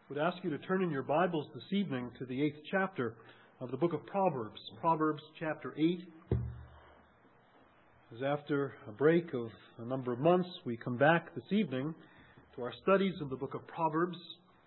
Would ask you to turn in your Bibles this evening to the 8th chapter of the book of Proverbs. Proverbs chapter 8. As after a break of a number of months, we come back this evening to our studies of the book of Proverbs.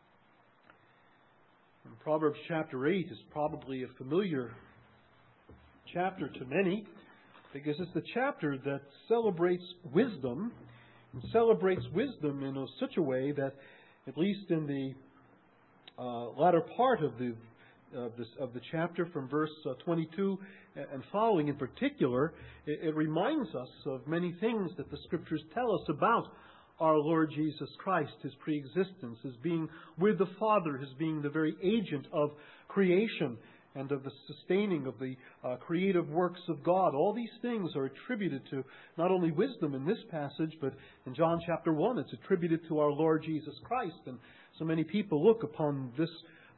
And Proverbs chapter 8 is probably a familiar chapter to many, because it's the chapter that celebrates wisdom, and celebrates wisdom in such a way that, at least in the latter part of the chapter, from verse 22 and following in particular, it reminds us of many things that the Scriptures tell us about our Lord Jesus Christ, His preexistence, His being with the Father, His being the very agent of creation and of the sustaining of the creative works of God. All these things are attributed to not only wisdom in this passage, but in John chapter 1, it's attributed to our Lord Jesus Christ. And so many people look upon this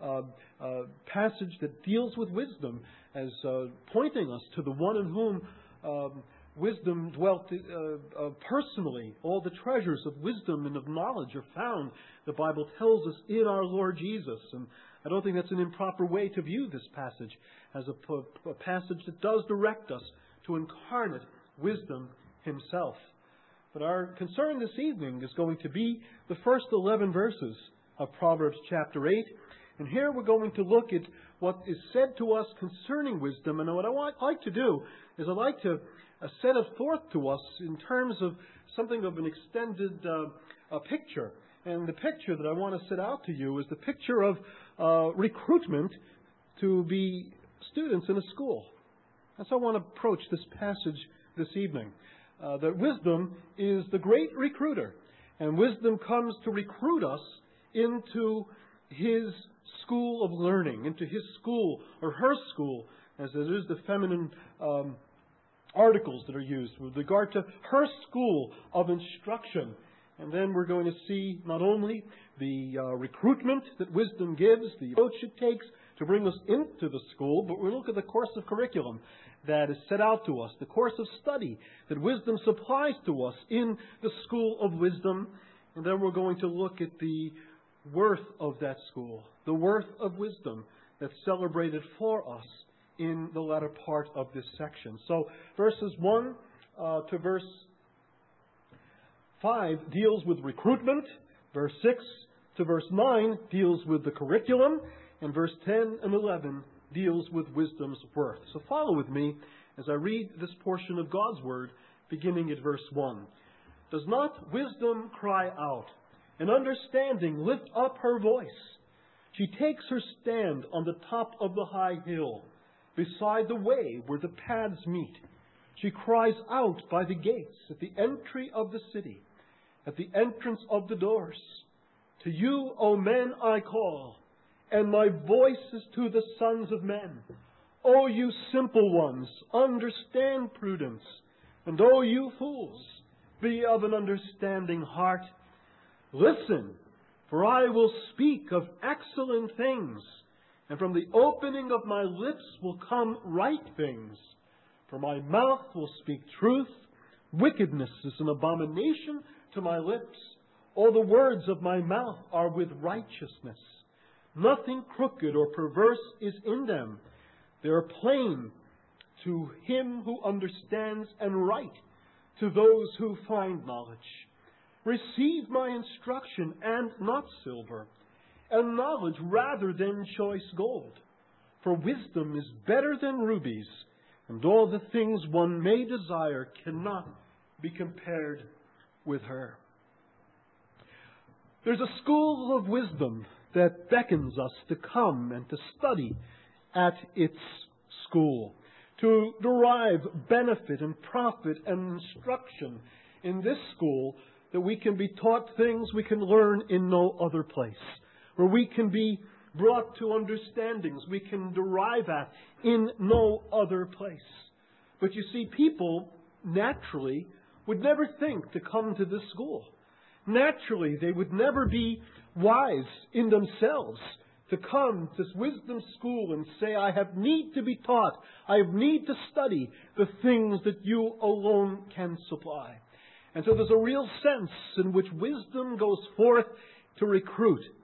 passage that deals with wisdom as pointing us to the one in whom wisdom dwelt personally. All the treasures of wisdom and of knowledge are found, the Bible tells us, in our Lord Jesus. And I don't think that's an improper way to view this passage, as a passage that does direct us to incarnate wisdom Himself. But our concern this evening is going to be the first 11 verses of Proverbs chapter 8. And here we're going to look at what is said to us concerning wisdom. And what I'd like to do is I'd like to set it forth to us in terms of something of an extended picture. And the picture that I want to set out to you is the picture of recruitment to be students in a school. That's how I want to approach this passage this evening. That wisdom is the great recruiter. And wisdom comes to recruit us into His school of learning, into His school, or her school, as it is the feminine articles that are used, with regard to her school of instruction. And then we're going to see not only the recruitment that wisdom gives, the approach it takes to bring us into the school, but we'll look at the course of curriculum that is set out to us, the course of study that wisdom supplies to us in the school of wisdom. And then we're going to look at the worth of that school, the worth of wisdom that's celebrated for us in the latter part of this section. So verses 1 to verse 5 deals with recruitment. Verse 6 to verse 9 deals with the curriculum. And verse 10 and 11 deals with wisdom's worth. So follow with me as I read this portion of God's Word, beginning at verse 1. Does not wisdom cry out, and understanding lift up her voice? She takes her stand on the top of the high hill, beside the way where the paths meet. She cries out by the gates, at the entry of the city, at the entrance of the doors. To you, O men, I call, and my voice is to the sons of men. O you simple ones, understand prudence, and O you fools, be of an understanding heart. Listen, for I will speak of excellent things, and from the opening of my lips will come right things. For my mouth will speak truth. Wickedness is an abomination to my lips. All the words of my mouth are with righteousness. Nothing crooked or perverse is in them. They are plain to him who understands, and right to those who find knowledge. Receive my instruction, and not silver, and knowledge rather than choice gold. For wisdom is better than rubies, and all the things one may desire cannot be compared with her. There's a school of wisdom that beckons us to come and to study at its school, to derive benefit and profit and instruction in this school, that we can be taught things we can learn in no other place, where we can be brought to understandings we can derive at in no other place. But you see, people naturally would never think to come to this school. Naturally, they would never be wise in themselves to come to wisdom school and say, I have need to be taught, I have need to study the things that you alone can supply. And so there's a real sense in which wisdom goes forth to recruit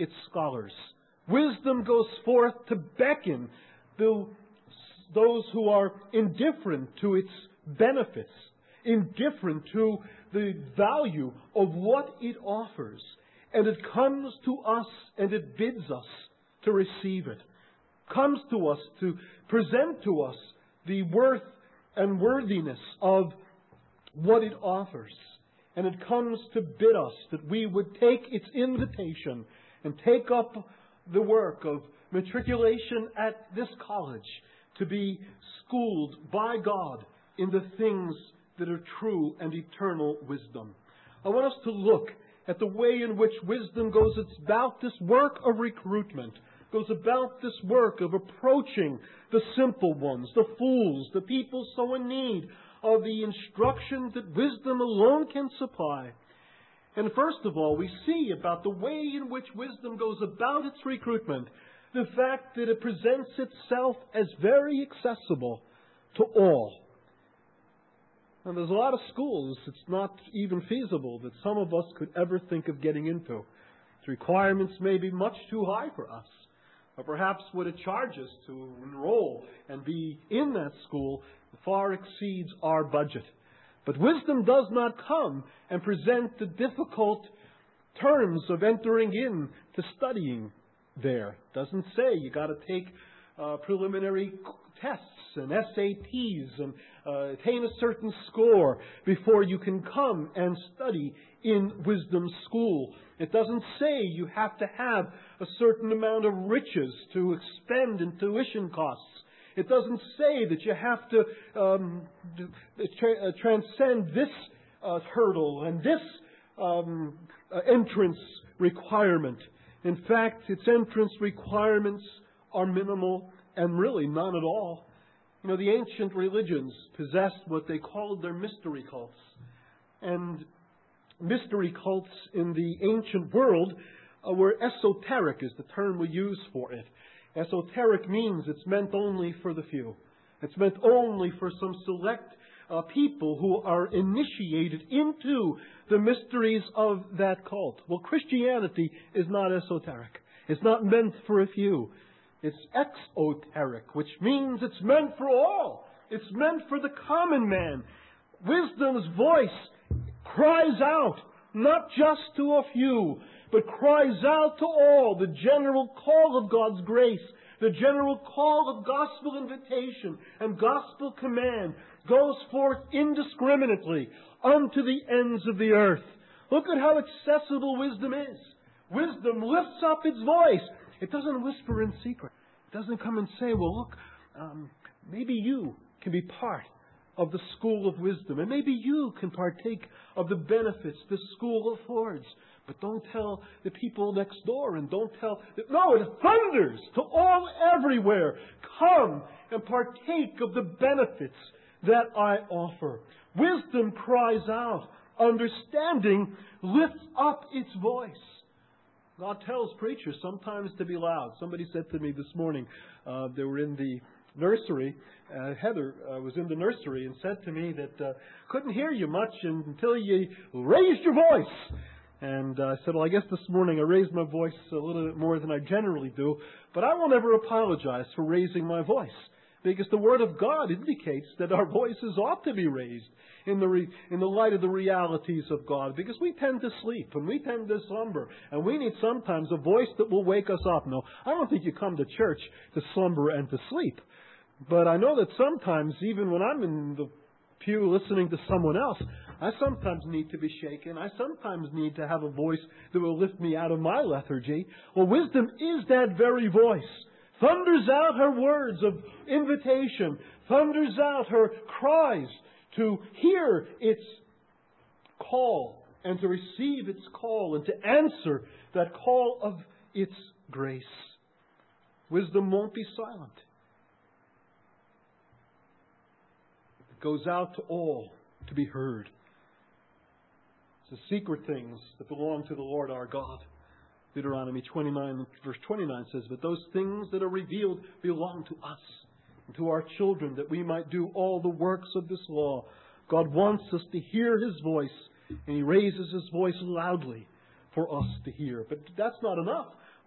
its scholars. Wisdom goes forth to beckon those who are indifferent to its benefits, indifferent to the value of what it offers. And it comes to us and it bids us to receive it. Comes to us to present to us the worth and worthiness of what it offers. And it comes to bid us that we would take its invitation and take up the work of matriculation at this college to be schooled by God in the things that are true and eternal wisdom. I want us to look at the way in which wisdom goes about this work of recruitment, goes about this work of approaching the simple ones, the fools, the people so in need of the instruction that wisdom alone can supply. And first of all, we see about the way in which wisdom goes about its recruitment, the fact that it presents itself as very accessible to all. And there's a lot of schools it's not even feasible that some of us could ever think of getting into. The requirements may be much too high for us. Or perhaps what it charges to enroll and be in that school far exceeds our budget. But wisdom does not come and present the difficult terms of entering in to studying there. It doesn't say you got to take preliminary tests and SATs and attain a certain score before you can come and study in wisdom school. It doesn't say you have to have a certain amount of riches to expend in tuition costs. It doesn't say that you have to transcend this hurdle and this entrance requirement. In fact, its entrance requirements are minimal and really none at all. You know, the ancient religions possessed what they called their mystery cults. And mystery cults in the ancient world were esoteric, is the term we use for it. Esoteric means it's meant only for the few. It's meant only for some select people who are initiated into the mysteries of that cult. Well, Christianity is not esoteric. It's not meant for a few. It's exoteric, which means it's meant for all. It's meant for the common man. Wisdom's voice cries out, not just to a few, but cries out to all. The general call of God's grace, the general call of gospel invitation and gospel command goes forth indiscriminately unto the ends of the earth. Look at how accessible wisdom is. Wisdom lifts up its voice. It doesn't whisper in secret. It doesn't come and say, well, look, maybe you can be part of the school of wisdom. And maybe you can partake of the benefits this school affords. But don't tell the people next door and don't tell... No, it thunders to all everywhere. Come and partake of the benefits that I offer. Wisdom cries out. Understanding lifts up its voice. God tells preachers sometimes to be loud. Somebody said to me this morning, they were in the nursery. Heather was in the nursery and said to me that couldn't hear you much until you raised your voice. And I said, well, I guess this morning I raised my voice a little bit more than I generally do. But I won't ever apologize for raising my voice. Because the Word of God indicates that our voices ought to be raised in the light of the realities of God. Because we tend to sleep and we tend to slumber. And we need sometimes a voice that will wake us up. No, I don't think you come to church to slumber and to sleep. But I know that sometimes, even when I'm in the pew listening to someone else, I sometimes need to be shaken. I sometimes need to have a voice that will lift me out of my lethargy. Well, wisdom is that very voice. Thunders out her words of invitation. Thunders out her cries to hear its call and to receive its call and to answer that call of its grace. Wisdom won't be silent. It goes out to all to be heard. It's the secret things that belong to the Lord our God. Deuteronomy 29, verse 29 says, but those things that are revealed belong to us and to our children, that we might do all the works of this law. God wants us to hear His voice, and He raises His voice loudly for us to hear. But that's not enough.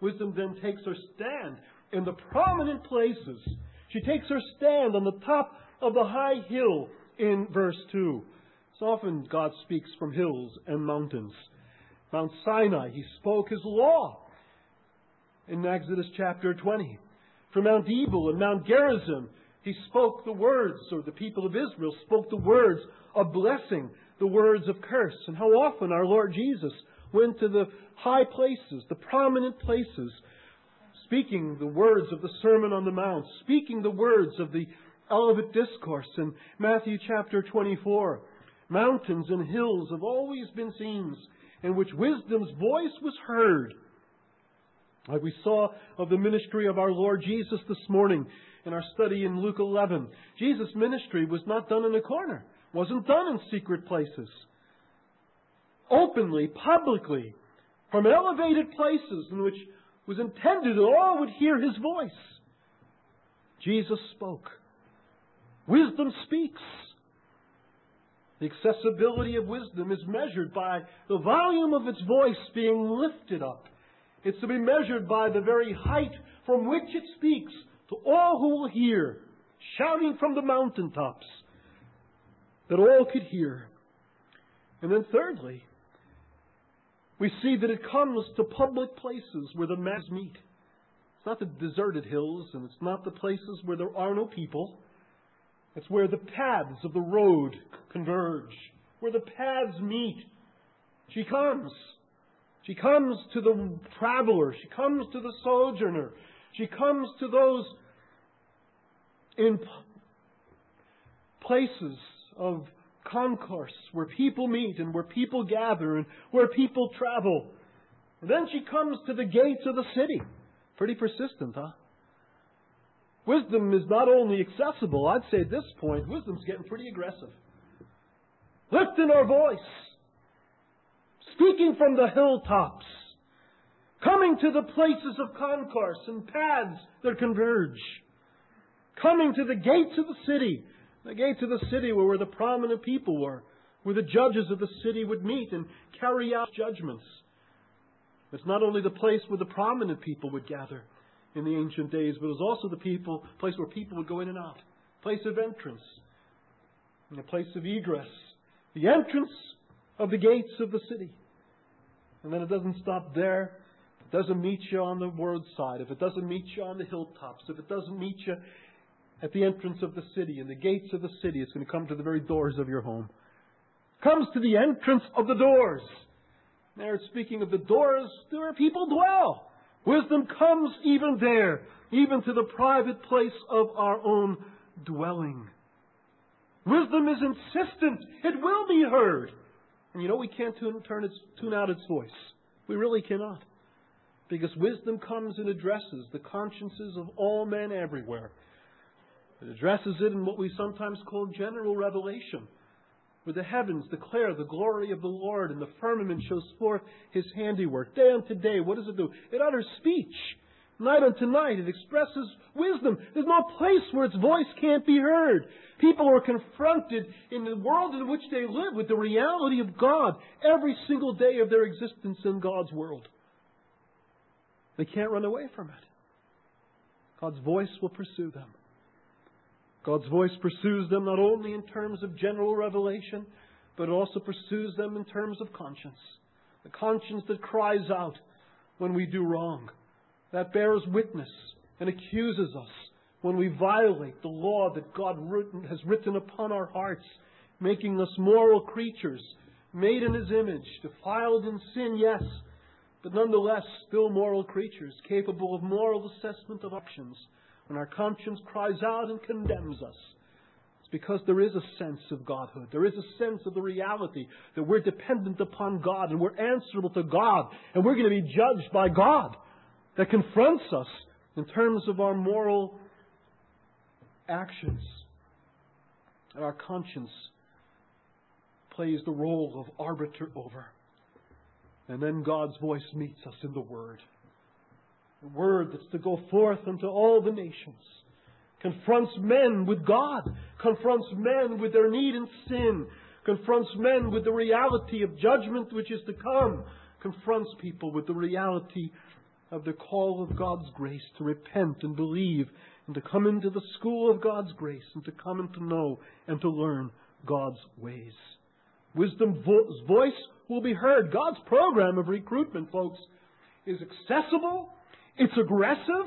Wisdom then takes her stand in the prominent places. She takes her stand on the top of the high hill in verse 2. So often God speaks from hills and mountains. Mount Sinai, He spoke His law in Exodus chapter 20. From Mount Ebal and Mount Gerizim, He spoke the words, or the people of Israel spoke the words of blessing, the words of curse. And how often our Lord Jesus went to the high places, the prominent places, speaking the words of the Sermon on the Mount, speaking the words of the Olivet Discourse in Matthew chapter 24. Mountains and hills have always been scenes in which wisdom's voice was heard. Like we saw of the ministry of our Lord Jesus this morning in our study in Luke 11. Jesus' ministry was not done in a corner. Wasn't done in secret places. Openly, publicly, from elevated places in which was intended that all would hear His voice. Jesus spoke. Wisdom speaks. The accessibility of wisdom is measured by the volume of its voice being lifted up. It's to be measured by the very height from which it speaks to all who will hear, shouting from the mountaintops, that all could hear. And then thirdly, we see that it comes to public places where the masses meet. It's not the deserted hills, and it's not the places where there are no people. It's where the paths of the road converge, where the paths meet. She comes. She comes to the traveler. She comes to the sojourner. She comes to those in places of concourse where people meet and where people gather and where people travel. And then she comes to the gates of the city. Pretty persistent, huh? Wisdom is not only accessible, I'd say at this point, wisdom's getting pretty aggressive. Lifting our voice. Speaking from the hilltops. Coming to the places of concourse and paths that converge. Coming to the gates of the city. The gates of the city were where the prominent people were. Where the judges of the city would meet and carry out judgments. It's not only the place where the prominent people would gather in the ancient days, but it was also the place where people would go in and out. Place of entrance. And a place of egress. The entrance of the gates of the city. And then it doesn't stop there. If it doesn't meet you on the roadside, if it doesn't meet you on the hilltops, if it doesn't meet you at the entrance of the city, and the gates of the city, it's going to come to the very doors of your home. It comes to the entrance of the doors. There, speaking of the doors, where people dwell. Wisdom comes even there, even to the private place of our own dwelling. Wisdom is insistent. It will be heard. And you know, we can't tune out its voice. We really cannot. Because wisdom comes and addresses the consciences of all men everywhere. It addresses it in what we sometimes call general revelation, where the heavens declare the glory of the Lord and the firmament shows forth His handiwork. Day unto day, what does it do? It utters speech. Night unto night, it expresses wisdom. There's no place where its voice can't be heard. People are confronted in the world in which they live with the reality of God every single day of their existence in God's world. They can't run away from it. God's voice will pursue them. God's voice pursues them not only in terms of general revelation, but it also pursues them in terms of conscience. The conscience that cries out when we do wrong, that bears witness and accuses us when we violate the law that God has written upon our hearts, making us moral creatures, made in His image, defiled in sin, yes, but nonetheless still moral creatures, capable of moral assessment of actions. When our conscience cries out and condemns us, it's because there is a sense of Godhood. There is a sense of the reality that we're dependent upon God and we're answerable to God and we're going to be judged by God, that confronts us in terms of our moral actions. And our conscience plays the role of arbiter over. And then God's voice meets us in the Word. The Word that's to go forth unto all the nations. Confronts men with God. Confronts men with their need and sin. Confronts men with the reality of judgment which is to come. Confronts people with the reality of the call of God's grace to repent and believe and to come into the school of God's grace and to come and to know and to learn God's ways. Wisdom's voice will be heard. God's program of recruitment, folks, is accessible, it's aggressive,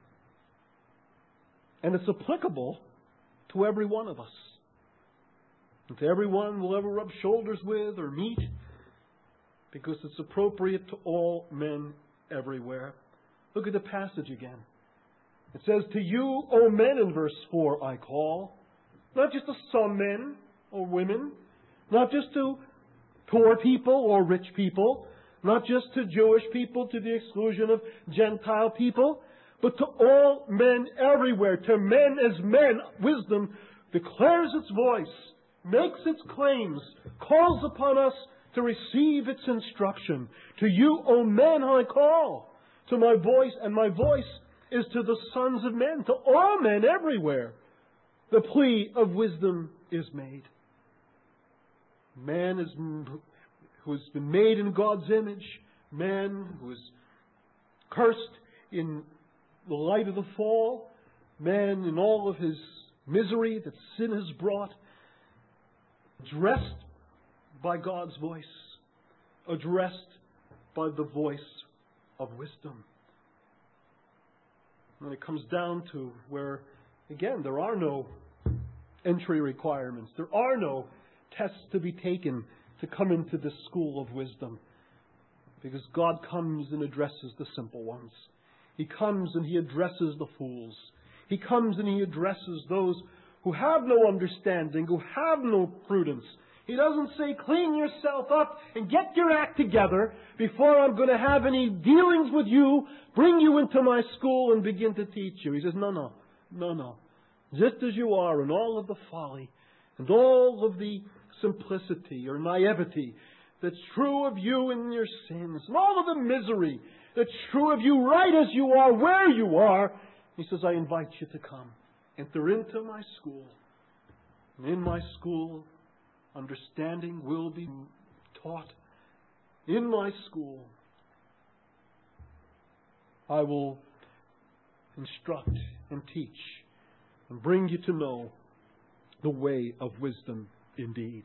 and it's applicable to every one of us. And to everyone we'll ever rub shoulders with or meet, because it's appropriate to all men everywhere. Look at the passage again. It says, "To you, O men," in verse 4, "I call." Not just to some men or women, not just to poor people or rich people, not just to Jewish people to the exclusion of Gentile people, but to all men everywhere. To men as men, wisdom declares its voice, makes its claims, calls upon us to receive its instruction. To you, O men, I call. To my voice, and my voice is to the sons of men, to all men everywhere. The plea of wisdom is made. Man who has been made in God's image, man who is cursed in the light of the fall, man in all of his misery that sin has brought, addressed by God's voice, addressed by the voice of wisdom. When it comes down to where, again, there are no entry requirements, there are no tests to be taken to come into this school of wisdom, because God comes and addresses the simple ones. He comes and He addresses the fools. He comes and He addresses those who have no understanding, who have no prudence. He doesn't say, "Clean yourself up and get your act together before I'm going to have any dealings with you, bring you into my school and begin to teach you." He says, no. Just as you are, in all of the folly and all of the simplicity or naivety that's true of you in your sins, and all of the misery that's true of you right as you are, where you are, He says, I invite you to come. Enter into my school. And in my school, understanding will be taught. In my school, I will instruct and teach and bring you to know the way of wisdom indeed.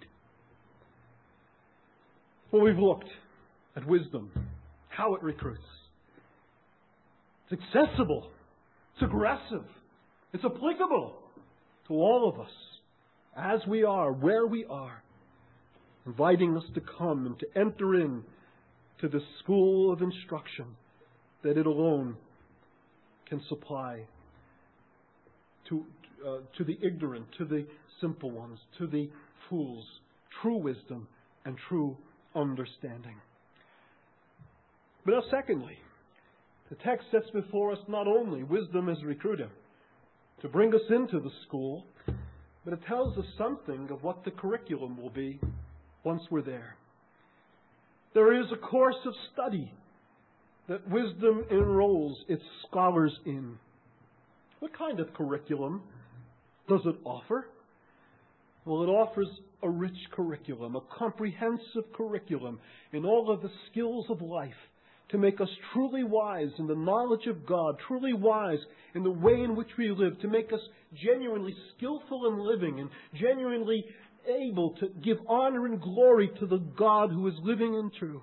Well, we've looked at wisdom, how it recruits. It's accessible. It's aggressive. It's applicable to all of us, as we are, where we are, inviting us to come and to enter in to the school of instruction that it alone can supply to the ignorant, to the simple ones, to the fools, true wisdom and true understanding. But now, secondly, the text sets before us not only wisdom as a recruiter to bring us into the school, but it tells us something of what the curriculum will be once we're there. There is a course of study that wisdom enrolls its scholars in. What kind of curriculum does it offer? Well, it offers a rich curriculum, a comprehensive curriculum in all of the skills of life to make us truly wise in the knowledge of God, truly wise in the way in which we live, to make us genuinely skillful in living and genuinely able to give honor and glory to the God who is living and true.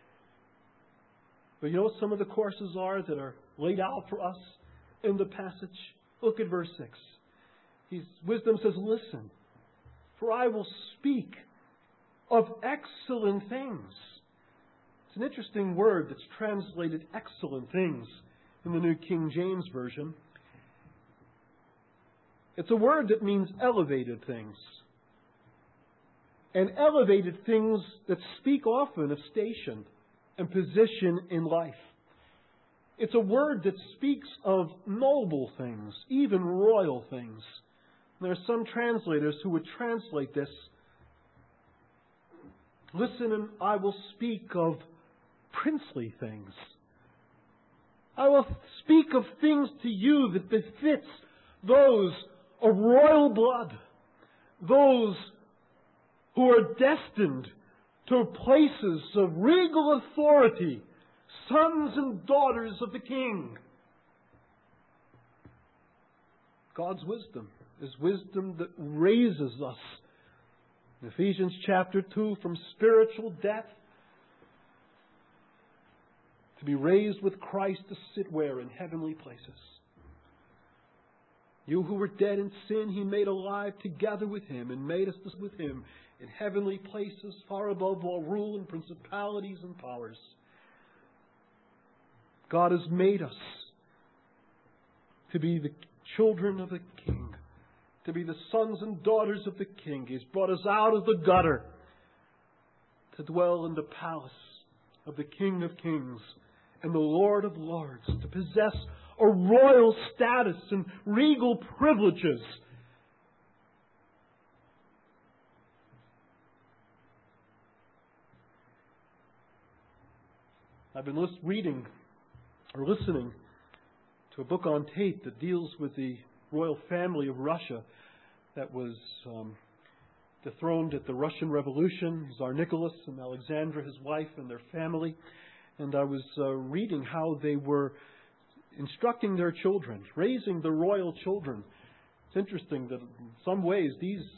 But you know what some of the courses are that are laid out for us in the passage? Look at verse 6. Wisdom says, listen, for I will speak of excellent things. It's an interesting word that's translated excellent things in the New King James Version. It's a word that means elevated things. And elevated things that speak often of station and position in life. It's a word that speaks of noble things, even royal things. There are some translators who would translate this, listen, and I will speak of princely things. I will speak of things to you that befits those of royal blood, those who are destined to places of regal authority, sons and daughters of the King. God's wisdom is wisdom that raises us. In Ephesians chapter 2, from spiritual death to be raised with Christ to sit where? In heavenly places. You who were dead in sin, He made alive together with Him and made us with Him in heavenly places far above all rule and principalities and powers. God has made us to be the children of the King, to be the sons and daughters of the King. He's brought us out of the gutter to dwell in the palace of the King of Kings and the Lord of Lords, to possess a royal status and regal privileges. I've been listening to a book on tape that deals with the royal family of Russia that was dethroned at the Russian Revolution, Tsar Nicholas and Alexandra, his wife, and their family. And I was reading how they were instructing their children, raising the royal children. It's interesting that in some ways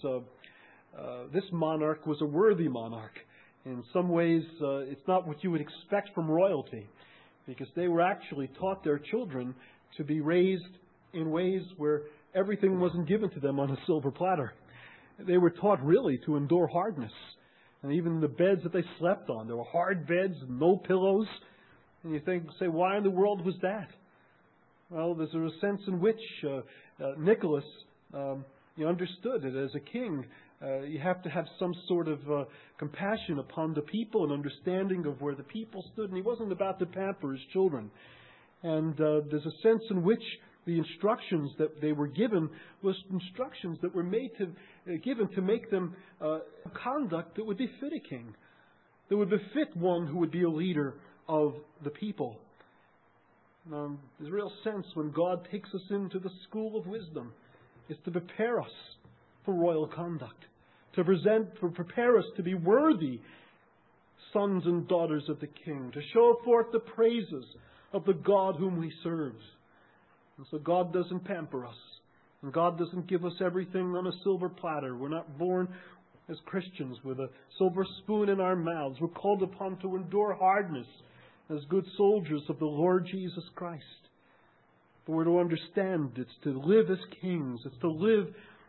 this monarch was a worthy monarch. In some ways, it's not what you would expect from royalty, because they were actually taught their children to be raised in ways where everything wasn't given to them on a silver platter. They were taught really to endure hardness. And even the beds that they slept on, there were hard beds, no pillows. And you say, why in the world was that? Well, there's a sense in which Nicholas understood it as a king. You have to have some sort of compassion upon the people and understanding of where the people stood. And he wasn't about to pamper his children. And there's a sense in which the instructions that they were given was instructions that were given to make them conduct that would befit a king, that would befit one who would be a leader of the people. There's a real sense when God takes us into the school of wisdom is to prepare us for royal conduct, to prepare us to be worthy sons and daughters of the King, to show forth the praises of the God whom we serve. And so God doesn't pamper us. And God doesn't give us everything on a silver platter. We're not born as Christians with a silver spoon in our mouths. We're called upon to endure hardness as good soldiers of the Lord Jesus Christ. But we're to understand it's to live as kings. It's to live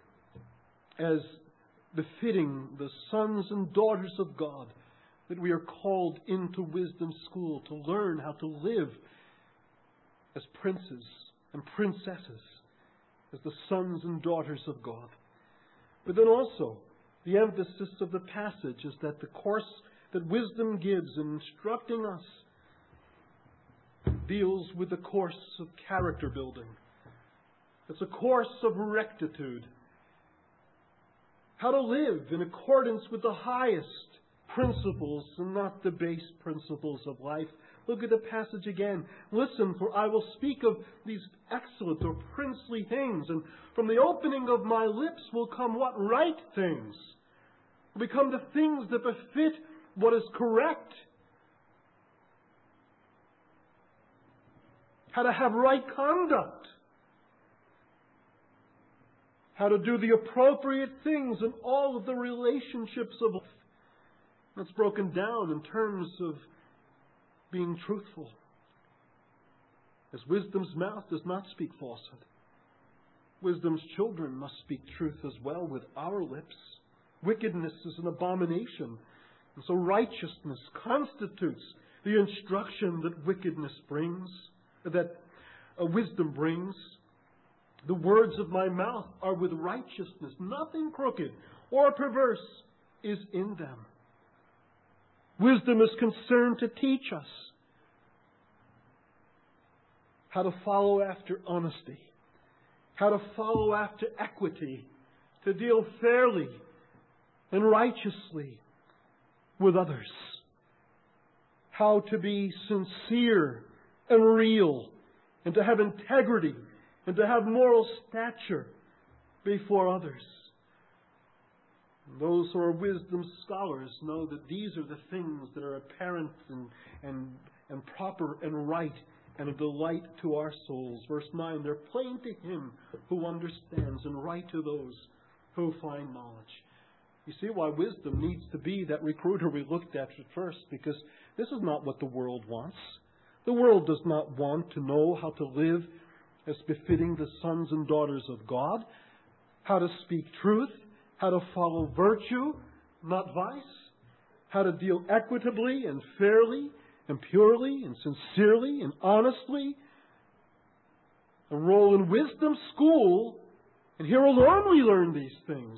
as befitting the sons and daughters of God, that we are called into wisdom school to learn how to live as princes and princesses, as the sons and daughters of God. But then also, the emphasis of the passage is that the course that wisdom gives in instructing us deals with the course of character building. It's a course of rectitude. How to live in accordance with the highest principles and not the base principles of life. Look at the passage again. Listen, for I will speak of these excellent or princely things, and from the opening of my lips will come what? Right things. Will become the things that befit what is correct. How to have right conduct. How to do the appropriate things in all of the relationships of life. That's broken down in terms of being truthful. As wisdom's mouth does not speak falsehood, wisdom's children must speak truth as well with our lips. Wickedness is an abomination. And so righteousness constitutes the instruction that wickedness brings, that wisdom brings. The words of my mouth are with righteousness. Nothing crooked or perverse is in them. Wisdom is concerned to teach us how to follow after honesty, how to follow after equity, to deal fairly and righteously with others, how to be sincere and real, and to have integrity, and to have moral stature before others. Those who are wisdom scholars know that these are the things that are apparent and and proper and right and a delight to our souls. Verse 9, they're plain to him who understands and right to those who find knowledge. You see why wisdom needs to be that recruiter we looked at first, because this is not what the world wants. The world does not want to know how to live as befitting the sons and daughters of God, how to speak truth, how to follow virtue, not vice, how to deal equitably and fairly and purely and sincerely and honestly. Enroll in wisdom school, and here alone we learn these things.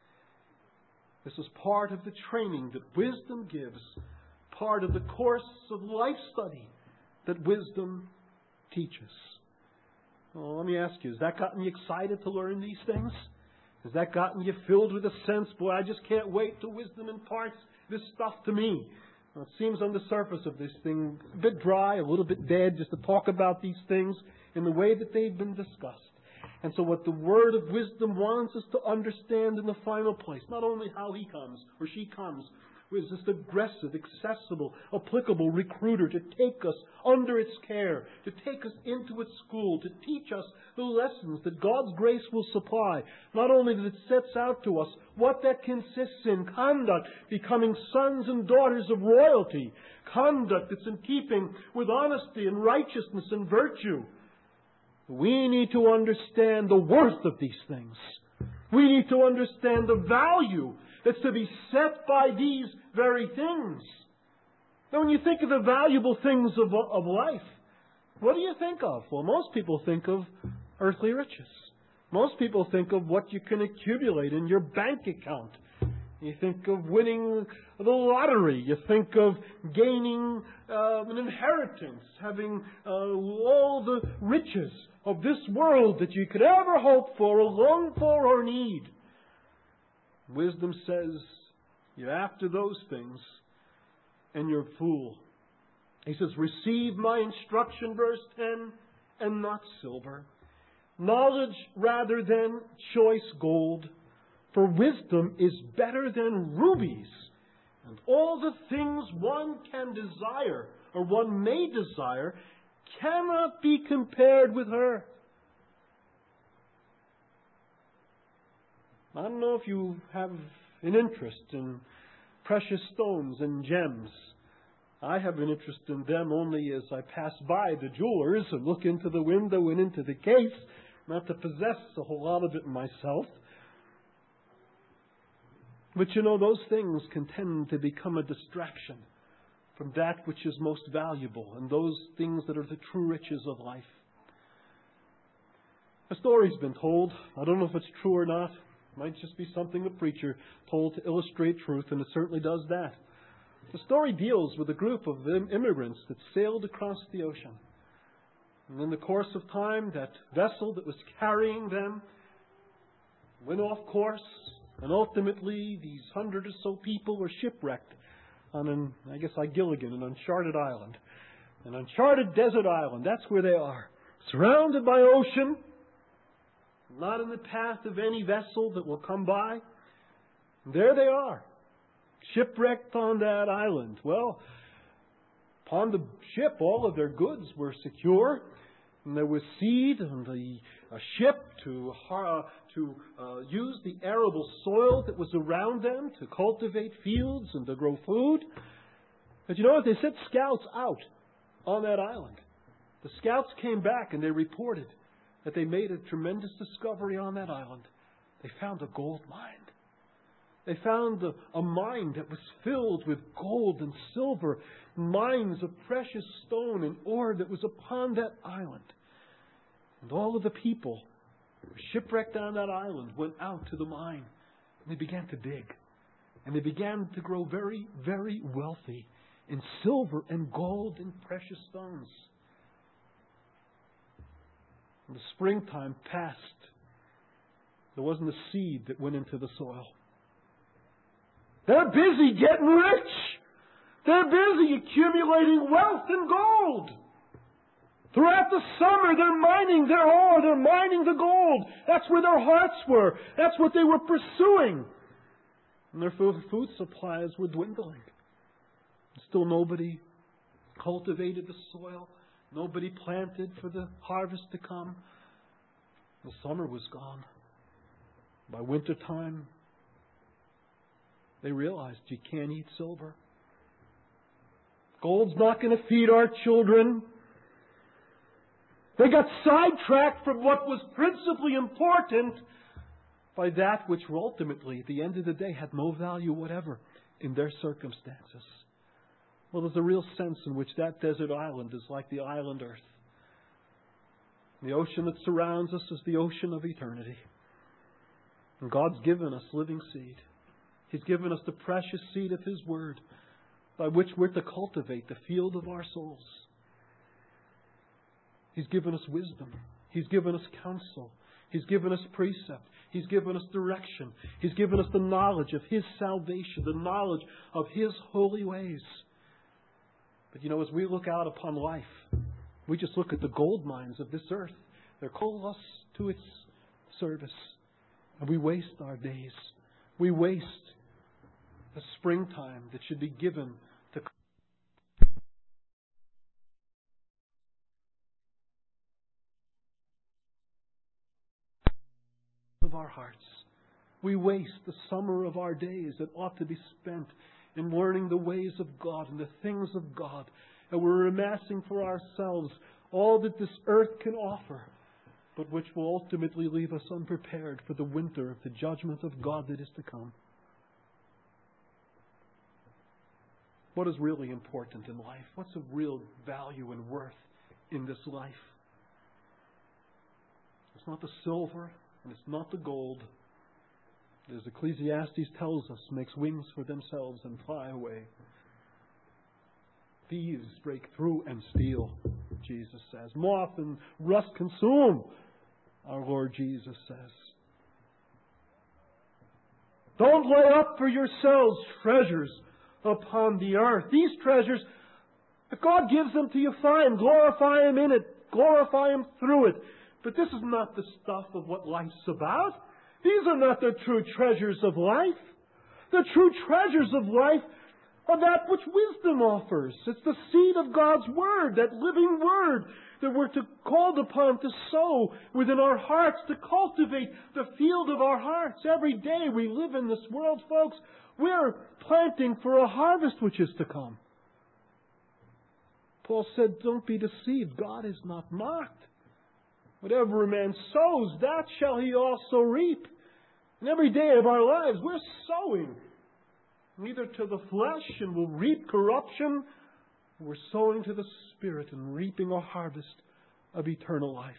This is part of the training that wisdom gives, part of the course of life study that wisdom teaches. Well, let me ask you, has that gotten you excited to learn these things? Has that gotten you filled with a sense, boy, I just can't wait till wisdom imparts this stuff to me? Well, it seems on the surface of this thing a bit dry, a little bit dead, just to talk about these things in the way that they've been discussed. And so what the word of wisdom wants us to understand in the final place, not only how he comes or she comes, is this aggressive, accessible, applicable recruiter to take us under its care, to take us into its school, to teach us the lessons that God's grace will supply. Not only that it sets out to us what that consists in, conduct, becoming sons and daughters of royalty, conduct that's in keeping with honesty and righteousness and virtue. We need to understand the worth of these things. We need to understand the value that's to be set by these very things. Now, when you think of the valuable things of life, what do you think of? Well, most people think of earthly riches. Most people think of what you can accumulate in your bank account. You think of winning the lottery. You think of gaining an inheritance, having all the riches of this world that you could ever hope for, or long for, or need. Wisdom says, you're after those things, and you're a fool. He says, receive my instruction, verse 10, and not silver. Knowledge rather than choice gold. For wisdom is better than rubies. And all the things one can desire, or one may desire, cannot be compared with her. I don't know if you have an interest in precious stones and gems. I have an interest in them only as I pass by the jewelers and look into the window and into the case, not to possess a whole lot of it myself. But you know, those things can tend to become a distraction from that which is most valuable and those things that are the true riches of life. A story's been told. I don't know if it's true or not. It might just be something a preacher told to illustrate truth, and it certainly does that. The story deals with a group of immigrants that sailed across the ocean. And in the course of time, that vessel that was carrying them went off course, and ultimately these 100 or so people were shipwrecked on Gilligan, an uncharted island. An uncharted desert island, that's where they are. Surrounded by ocean, not in the path of any vessel that will come by. There they are, shipwrecked on that island. Well, upon the ship, all of their goods were secure, and there was seed on the ship to use the arable soil that was around them to cultivate fields and to grow food. But you know what? They sent scouts out on that island. The scouts came back and they reported that they made a tremendous discovery on that island. They found a gold mine. They found a mine that was filled with gold and silver, mines of precious stone and ore that was upon that island. And all of the people who were shipwrecked on that island went out to the mine, and they began to dig. And they began to grow very, very wealthy in silver and gold and precious stones. When the springtime passed, there wasn't a seed that went into the soil. They're busy getting rich. They're busy accumulating wealth and gold. Throughout the summer, they're mining their ore. They're mining the gold. That's where their hearts were. That's what they were pursuing. And their food supplies were dwindling. Still nobody cultivated the soil. Nobody planted for the harvest to come. The summer was gone. By winter time, they realized you can't eat silver. Gold's not going to feed our children. They got sidetracked from what was principally important by that which ultimately, at the end of the day, had no value whatever in their circumstances. Well, there's a real sense in which that desert island is like the island Earth. The ocean that surrounds us is the ocean of eternity. And God's given us living seed. He's given us the precious seed of His Word by which we're to cultivate the field of our souls. He's given us wisdom. He's given us counsel. He's given us precept. He's given us direction. He's given us the knowledge of His salvation, the knowledge of His holy ways. But as we look out upon life, we just look at the gold mines of this earth. They're calling us to its service. And we waste our days. We waste the springtime that should be given to of our hearts. We waste the summer of our days that ought to be spent in learning the ways of God and the things of God. And we're amassing for ourselves all that this earth can offer, but which will ultimately leave us unprepared for the winter of the judgment of God that is to come. What is really important in life? What's of real value and worth in this life? It's not the silver and it's not the gold. As Ecclesiastes tells us, makes wings for themselves and fly away. Thieves break through and steal, Jesus says. Moth and rust consume, our Lord Jesus says. Don't lay up for yourselves treasures upon the earth. These treasures, if God gives them to you, fine. Glorify Him in it. Glorify Him through it. But this is not the stuff of what life's about. These are not the true treasures of life. The true treasures of life are that which wisdom offers. It's the seed of God's Word, that living Word that we're called upon to sow within our hearts, to cultivate the field of our hearts. Every day we live in this world, folks, we're planting for a harvest which is to come. Paul said, don't be deceived. God is not mocked. Whatever a man sows, that shall he also reap. And every day of our lives, we're sowing neither to the flesh and will reap corruption. We're sowing to the Spirit and reaping a harvest of eternal life.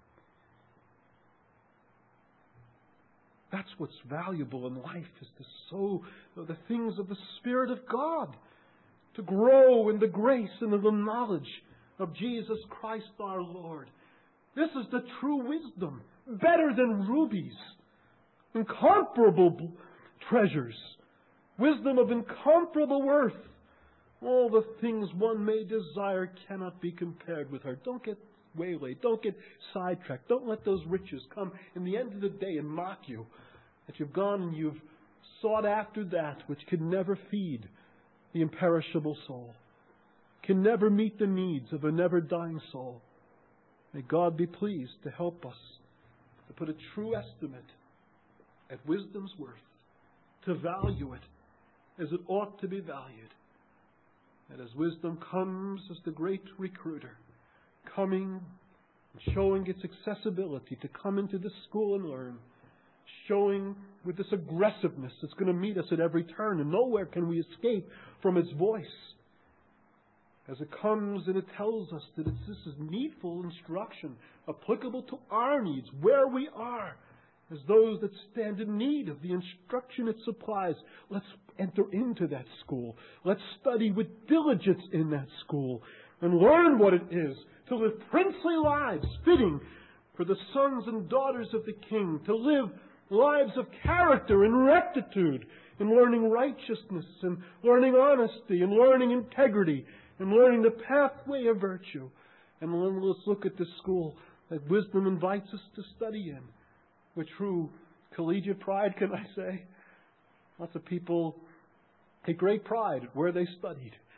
That's what's valuable in life, is to sow the things of the Spirit of God, to grow in the grace and in the knowledge of Jesus Christ our Lord. This is the true wisdom, better than rubies, incomparable treasures, wisdom of incomparable worth. All the things one may desire cannot be compared with her. Don't get waylaid. Don't get sidetracked. Don't let those riches come in the end of the day and mock you. That you've gone and you've sought after that which can never feed the imperishable soul, can never meet the needs of a never dying soul. May God be pleased to help us to put a true estimate at wisdom's worth, to value it as it ought to be valued. And as wisdom comes as the great recruiter, coming and showing its accessibility to come into this school and learn, showing with this aggressiveness that's going to meet us at every turn, and nowhere can we escape from its voice. As it comes and it tells us that this is needful instruction, applicable to our needs, where we are, as those that stand in need of the instruction it supplies. Let's enter into that school. Let's study with diligence in that school and learn what it is to live princely lives fitting for the sons and daughters of the King, to live lives of character and rectitude, in learning righteousness and learning honesty and learning integrity and learning the pathway of virtue. And then let's look at the school that wisdom invites us to study in. With true collegiate pride, can I say? Lots of people take great pride at where they studied.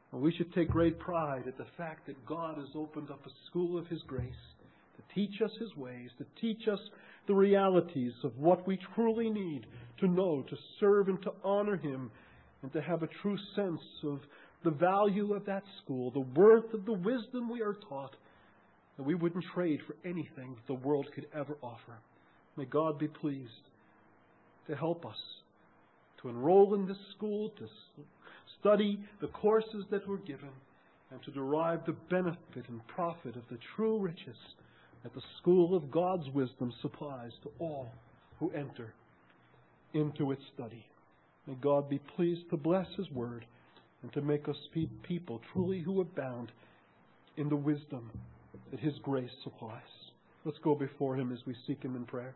And we should take great pride at the fact that God has opened up a school of His grace to teach us His ways, to teach us the realities of what we truly need to know, to serve and to honor Him, and to have a true sense of the value of that school, the worth of the wisdom we are taught, that we wouldn't trade for anything that the world could ever offer. May God be pleased to help us to enroll in this school, to study the courses that we're given, and to derive the benefit and profit of the true riches that the school of God's wisdom supplies to all who enter into its study. May God be pleased to bless His word and to make us people truly who abound in the wisdom that His grace supplies. Let's go before Him as we seek Him in prayer.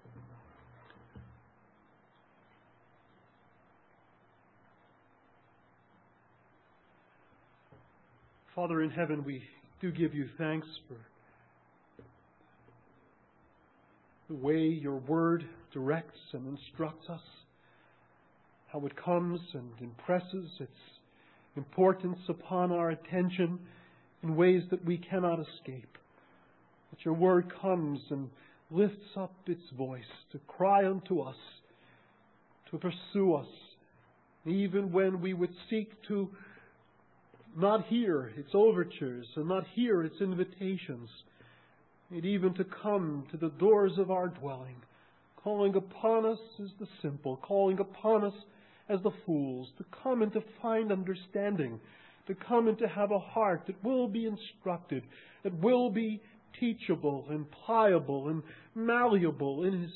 Father in heaven, we do give You thanks for the way Your word directs and instructs us, how it comes and impresses its importance upon our attention in ways that we cannot escape. That Your word comes and lifts up its voice to cry unto us, to pursue us, even when we would seek to not hear its overtures and not hear its invitations, and even to come to the doors of our dwelling, calling upon us as the simple, calling upon us as the fools, to come and to find understanding, to come and to have a heart that will be instructed, that will be teachable and pliable and malleable in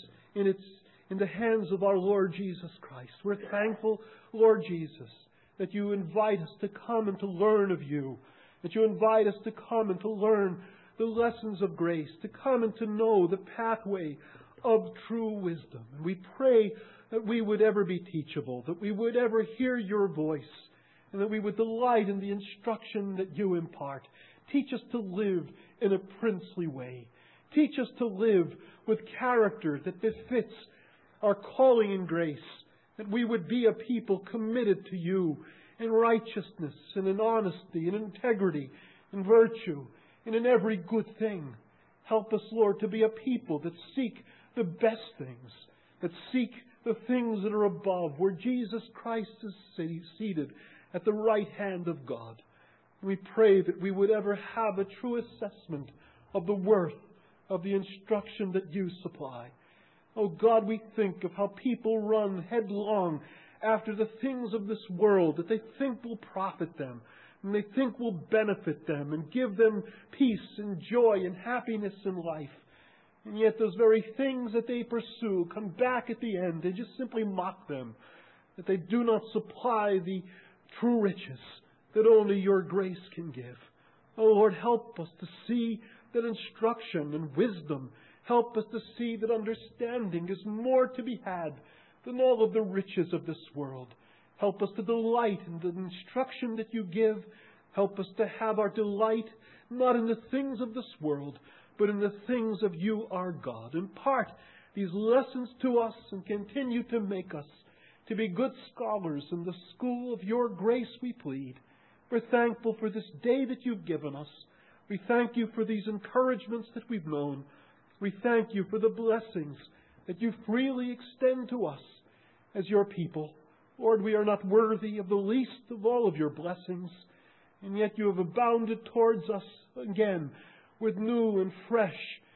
the hands of our Lord Jesus Christ. We're thankful, Lord Jesus, that You invite us to come and to learn of You, that You invite us to come and to learn the lessons of grace, to come and to know the pathway of true wisdom. And we pray that we would ever be teachable, that we would ever hear Your voice, and that we would delight in the instruction that You impart. Teach us to live in a princely way. Teach us to live with character that befits our calling in grace, that we would be a people committed to You in righteousness and in honesty and integrity and virtue and in every good thing. Help us, Lord, to be a people that seek the best things, that seek the things that are above, where Jesus Christ is seated at the right hand of God. We pray that we would ever have a true assessment of the worth of the instruction that You supply. Oh God, we think of how people run headlong after the things of this world that they think will profit them, and they think will benefit them and give them peace and joy and happiness in life. And yet those very things that they pursue come back at the end. They just simply mock them, that they do not supply the true riches that only Your grace can give. Oh Lord, help us to see that instruction and wisdom, help us to see that understanding is more to be had than all of the riches of this world. Help us to delight in the instruction that You give. Help us to have our delight not in the things of this world, but in the things of You, our God. Impart these lessons to us and continue to make us to be good scholars in the school of Your grace, we plead. We're thankful for this day that You've given us. We thank You for these encouragements that we've known. We thank You for the blessings that You freely extend to us as Your people. Lord, we are not worthy of the least of all of Your blessings, and yet You have abounded towards us again with new and fresh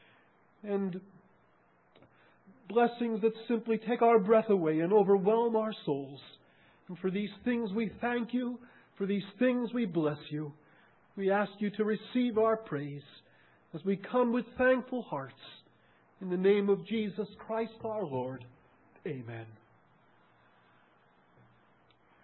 and blessings that simply take our breath away and overwhelm our souls. And for these things we thank You. For these things we bless You. We ask You to receive our praise as we come with thankful hearts. In the name of Jesus Christ our Lord. Amen.